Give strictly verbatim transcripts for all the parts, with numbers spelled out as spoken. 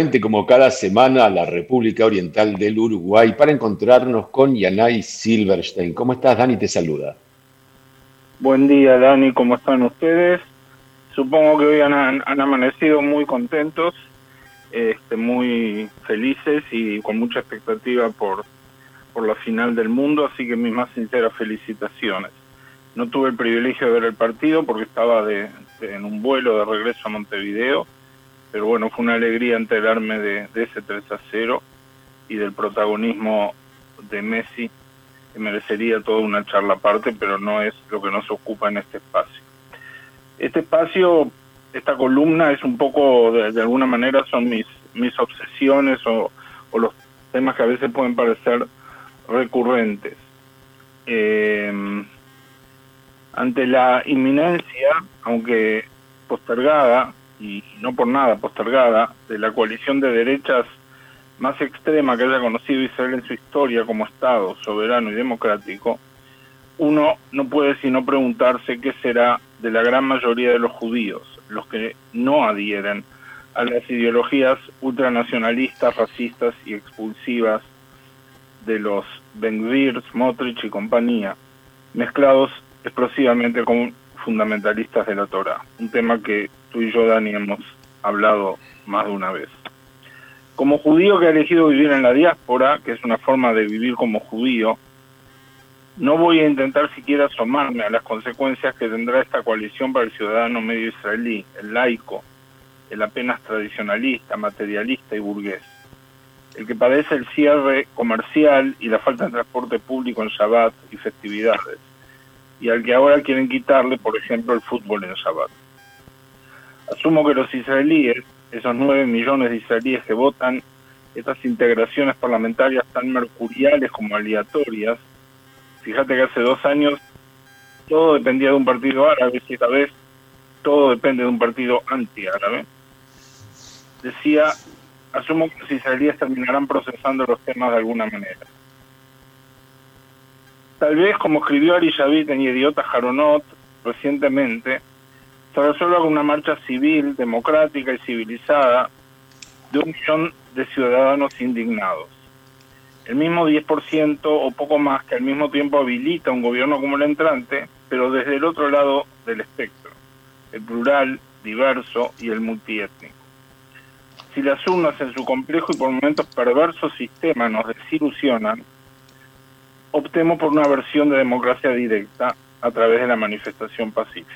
nuevamente, como cada semana, a la República Oriental del Uruguay para encontrarnos con Yanay Silverstein. ¿Cómo estás, Dani? Te saluda. Buen día, Dani, ¿cómo están ustedes? Supongo que hoy han, han amanecido muy contentos, este, muy felices y con mucha expectativa por, por la final del mundo, así que mis más sinceras felicitaciones. No tuve el privilegio de ver el partido porque estaba de, de, en un vuelo de regreso a Montevideo, pero bueno, fue una alegría enterarme de, de ese tres a cero y del protagonismo de Messi, que merecería toda una charla aparte, pero no es lo que nos ocupa en este espacio. Este espacio, esta columna es un poco, de, de alguna manera, son mis, mis obsesiones o, o los temas que a veces pueden parecer recurrentes. Eh, ante la inminencia, aunque postergada, y no por nada postergada, de la coalición de derechas más extrema que haya conocido Israel en su historia como Estado soberano y democrático, uno no puede sino preguntarse qué será de la gran mayoría de los judíos, los que no adhieren a las ideologías ultranacionalistas, racistas y expulsivas de los Ben-Gvir, Smotrich y compañía, mezclados explosivamente con fundamentalistas de la Torá, un tema que tú y yo, Dani, hemos hablado más de una vez. Como judío que ha elegido vivir en la diáspora, que es una forma de vivir como judío, no voy a intentar siquiera asomarme a las consecuencias que tendrá esta coalición para el ciudadano medio israelí, el laico, el apenas tradicionalista, materialista y burgués, el que padece el cierre comercial y la falta de transporte público en Shabbat y festividades, y al que ahora quieren quitarle, por ejemplo, el fútbol en Shabbat. Asumo que los israelíes, esos nueve millones de israelíes que votan estas integraciones parlamentarias tan mercuriales como aleatorias, fíjate que hace dos años todo dependía de un partido árabe, y esta vez todo depende de un partido anti-árabe. Decía, asumo que los israelíes terminarán procesando los temas de alguna manera. Tal vez, como escribió Ari Shavit en Yediot Aharonot recientemente, se resuelva con una marcha civil, democrática y civilizada de un millón de ciudadanos indignados. El mismo diez por ciento o poco más que al mismo tiempo habilita un gobierno como el entrante, pero desde el otro lado del espectro, el plural, diverso y el multiétnico. Si las urnas en su complejo y por momentos perverso sistema nos desilusionan, optemos por una versión de democracia directa a través de la manifestación pacífica.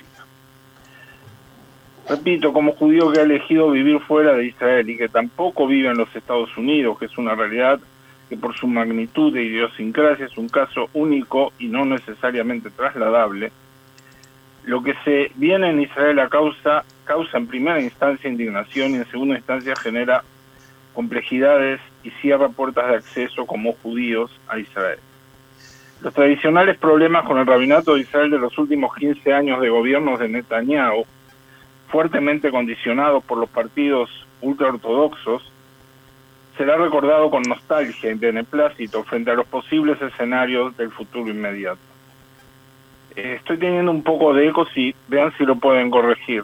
Repito, como judío que ha elegido vivir fuera de Israel y que tampoco vive en los Estados Unidos, que es una realidad que por su magnitud e idiosincrasia es un caso único y no necesariamente trasladable, lo que se viene en Israel a causa, causa en primera instancia indignación y en segunda instancia genera complejidades y cierra puertas de acceso como judíos a Israel. Los tradicionales problemas con el rabinato de Israel de los últimos quince años de gobiernos de Netanyahu, fuertemente condicionados por los partidos ultraortodoxos, será recordado con nostalgia y beneplácito frente a los posibles escenarios del futuro inmediato. Eh, estoy teniendo un poco de eco, si vean si lo pueden corregir.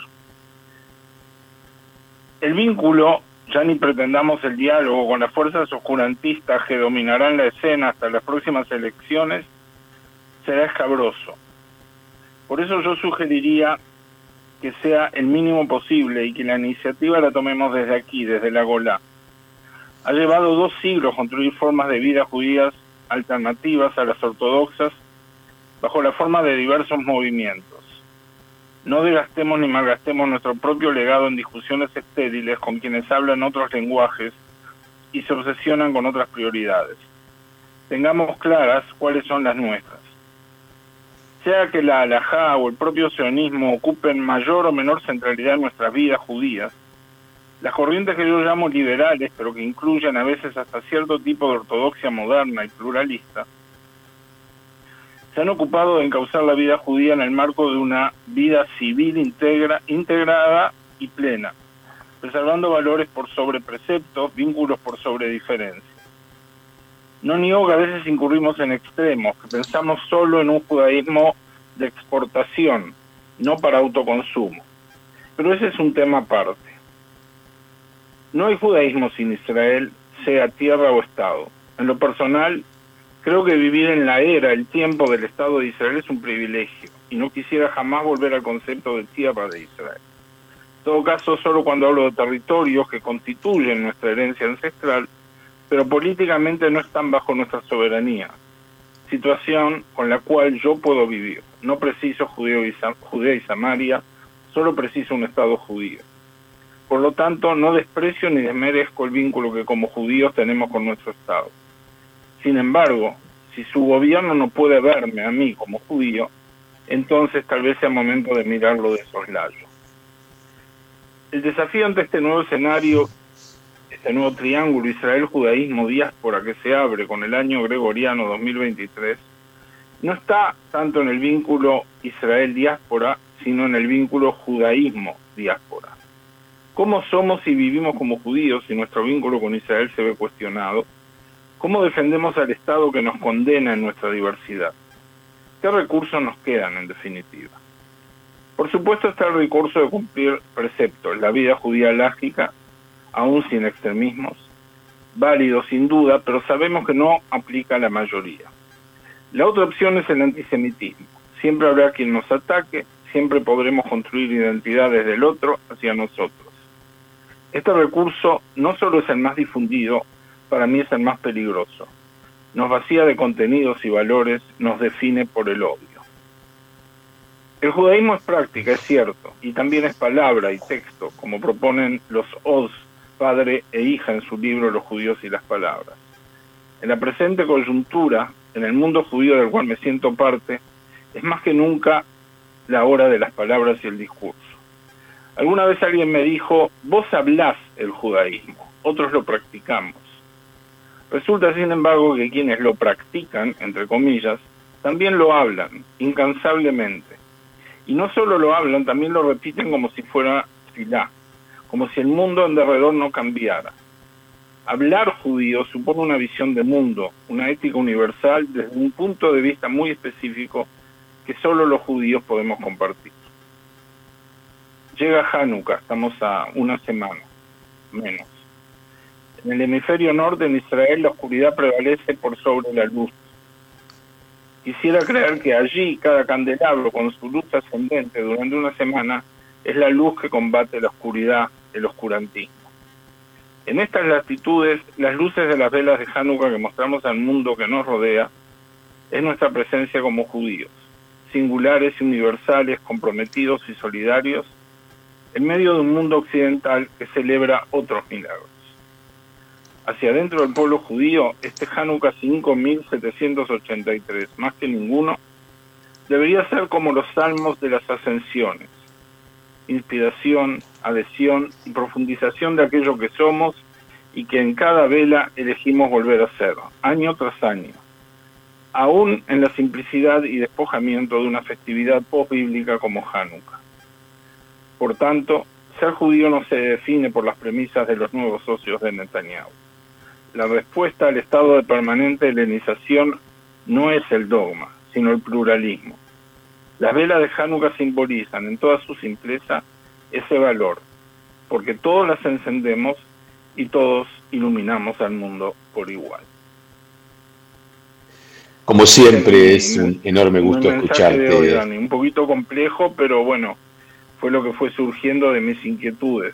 El vínculo, ya ni pretendamos el diálogo con las fuerzas oscurantistas que dominarán la escena hasta las próximas elecciones, será escabroso. Por eso yo sugeriría que sea el mínimo posible y que la iniciativa la tomemos desde aquí, desde la Golá. Ha llevado dos siglos construir formas de vida judías alternativas a las ortodoxas bajo la forma de diversos movimientos. No desgastemos ni malgastemos nuestro propio legado en discusiones estériles con quienes hablan otros lenguajes y se obsesionan con otras prioridades. Tengamos claras cuáles son las nuestras. Sea que la halajá o el propio sionismo ocupen mayor o menor centralidad en nuestras vidas judías, las corrientes que yo llamo liberales, pero que incluyen a veces hasta cierto tipo de ortodoxia moderna y pluralista, se han ocupado de encauzar la vida judía en el marco de una vida civil integra, integrada y plena, preservando valores por sobre preceptos, vínculos por sobre diferencias. No niego que a veces incurrimos en extremos, que pensamos solo en un judaísmo de exportación, no para autoconsumo. Pero ese es un tema aparte. No hay judaísmo sin Israel, sea tierra o Estado. En lo personal, creo que vivir en la era, el tiempo del Estado de Israel es un privilegio, y no quisiera jamás volver al concepto de tierra de Israel. En todo caso, solo cuando hablo de territorios que constituyen nuestra herencia ancestral, pero políticamente no están bajo nuestra soberanía, situación con la cual yo puedo vivir. No preciso Judeo y Sam- Judea y Samaria, solo preciso un Estado judío. Por lo tanto, no desprecio ni desmerezco el vínculo que como judíos tenemos con nuestro Estado. Sin embargo, si su gobierno no puede verme a mí como judío, entonces tal vez sea momento de mirarlo de soslayo. El desafío ante este nuevo escenario, este nuevo triángulo Israel-Judaísmo-Diáspora que se abre con el año gregoriano dos mil veintitrés, no está tanto en el vínculo Israel-Diáspora, sino en el vínculo Judaísmo-Diáspora. ¿Cómo somos y vivimos como judíos si nuestro vínculo con Israel se ve cuestionado? ¿Cómo defendemos al Estado que nos condena en nuestra diversidad? ¿Qué recursos nos quedan, en definitiva? Por supuesto está el recurso de cumplir preceptos, la vida judía lógica, aún sin extremismos, válido sin duda, pero sabemos que no aplica a la mayoría. La otra opción es el antisemitismo. Siempre habrá quien nos ataque, siempre podremos construir identidades del otro hacia nosotros. Este recurso no solo es el más difundido, para mí es el más peligroso. Nos vacía de contenidos y valores, nos define por el odio. El judaísmo es práctica, es cierto, y también es palabra y texto, como proponen los Oz, padre e hija en su libro Los judíos y las palabras. En la presente coyuntura, en el mundo judío del cual me siento parte, es más que nunca la hora de las palabras y el discurso. Alguna vez alguien me dijo, vos hablás el judaísmo, otros lo practicamos. Resulta, sin embargo, que quienes lo practican, entre comillas, también lo hablan, incansablemente. Y no solo lo hablan, también lo repiten como si fuera filá, como si el mundo en derredor no cambiara. Hablar judío supone una visión de mundo, una ética universal desde un punto de vista muy específico que solo los judíos podemos compartir. Llega Hanukkah, estamos a una semana, menos. En el hemisferio norte, en Israel, la oscuridad prevalece por sobre la luz. Quisiera creer que allí cada candelabro con su luz ascendente durante una semana es la luz que combate la oscuridad, el oscurantismo. En estas latitudes, las luces de las velas de Hanukkah que mostramos al mundo que nos rodea es nuestra presencia como judíos, singulares y universales, comprometidos y solidarios, en medio de un mundo occidental que celebra otros milagros. Hacia adentro del pueblo judío, este Hanukkah cinco mil setecientos ochenta y tres, más que ninguno, debería ser como los salmos de las ascensiones, inspiración, adhesión y profundización de aquello que somos y que en cada vela elegimos volver a ser, año tras año, aún en la simplicidad y despojamiento de una festividad post-bíblica como Hanukkah. Por tanto, ser judío no se define por las premisas de los nuevos socios de Netanyahu. La respuesta al estado de permanente helenización no es el dogma, sino el pluralismo. Las velas de Hanukkah simbolizan en toda su simpleza ese valor, porque todos las encendemos y todos iluminamos al mundo por igual. Como siempre, es un enorme gusto escucharte. De hoy, Dani, un poquito complejo, pero bueno, fue lo que fue surgiendo de mis inquietudes.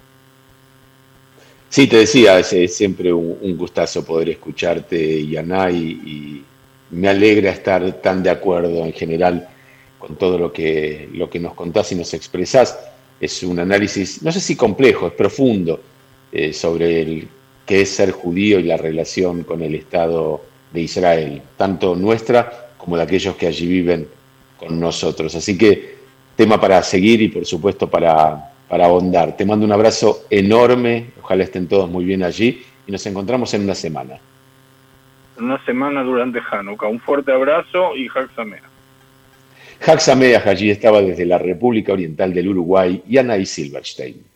Sí, te decía, es, es siempre un, un gustazo poder escucharte, Yaná, y, y me alegra estar tan de acuerdo en general con todo lo que, lo que nos contás y nos expresás. Es un análisis, no sé si complejo, es profundo, eh, sobre el qué es ser judío y la relación con el Estado de Israel, tanto nuestra como de aquellos que allí viven con nosotros. Así que tema para seguir y por supuesto para, para ahondar. Te mando un abrazo enorme, ojalá estén todos muy bien allí y nos encontramos en una semana. Una semana durante Hanukkah. Un fuerte abrazo y Hag Sameach. Hag Sameach, allí estaba desde la República Oriental del Uruguay, Yanai Silverstein.